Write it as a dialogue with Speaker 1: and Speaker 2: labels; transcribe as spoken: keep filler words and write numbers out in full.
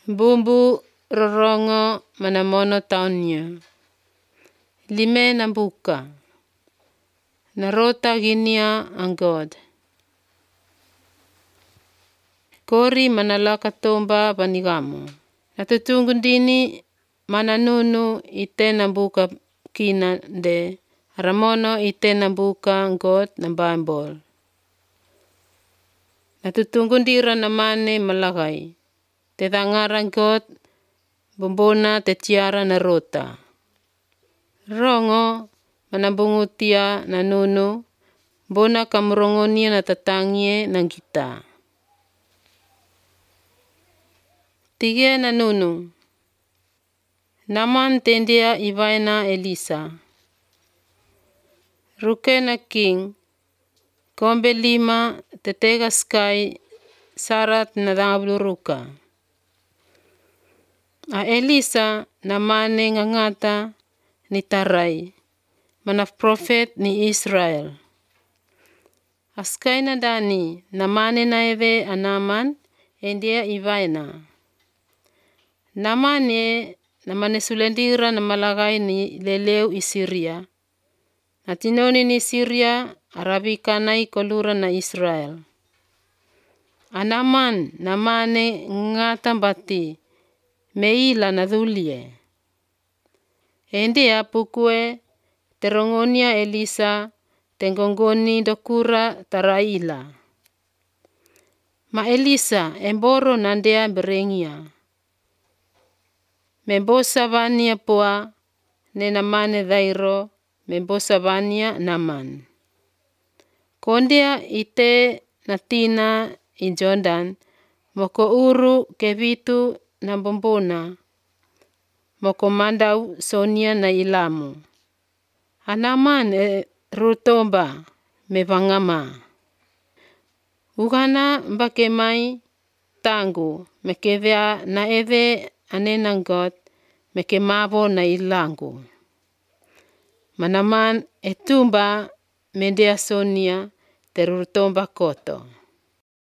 Speaker 1: Bumbu rorongo manamono taunia. Lime nambuka. Narota ginia angod. Kori manalaka tomba banigamo. Natutungundini mananunu ite nambuka kina de. Ramono ite nambuka angod nambambol. Natutungundira namane malagai. Tetangarang god bombona tetiara narota. Rongo manabungutia nanunu bona kamrongonia natatangie nanggita. Tige nanunu. Naman tendia ivaina Elisa. Rukena king. Kombe lima tetega sky sarat nadabluruka. A Elisa namane ngangata ni tarai. Mana prophet ni Israel. Askai nadani namane naeve anaman endia ivaina. Namane namane sulendira namalagai ni leleu i Syria. Natinoni ni Syria arabikanai kolura na Israel. Anaman namane ngata bati meila nadhulie. Endia pukue terongonia Elisa tenggongoni dokura taraila. Ma Elisa emboro nandea berengia. Membosa vania poa nenamane dhairo membosa vania naman. Kondia ite natina in Jordan moko uru kevitu nambombona moko mandau sonia na ilamu. Anaman e rutomba mevangama. Ugana mbakemai tangu mekevea na eve anenangot mekemavo na ilangu. Manaman etumba mendea sonia terutomba koto.